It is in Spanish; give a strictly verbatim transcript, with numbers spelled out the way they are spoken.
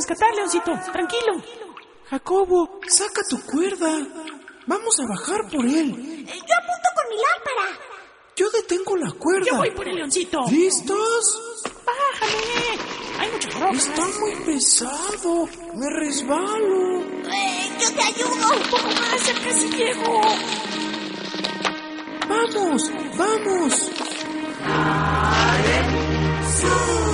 rescatar, Leoncito. Tranquilo. Jacobo, saca tu cuerda. Vamos a bajar por él. Yo apunto con mi lámpara. Yo detengo la cuerda. Yo voy por el Leoncito. ¿Listos? Bájame. Hay muchas rocas. Está muy pesado. Me resbalo. Eh, yo te ayudo. Un poco más, ya casi llego. Vamos, vamos. ¡Sube!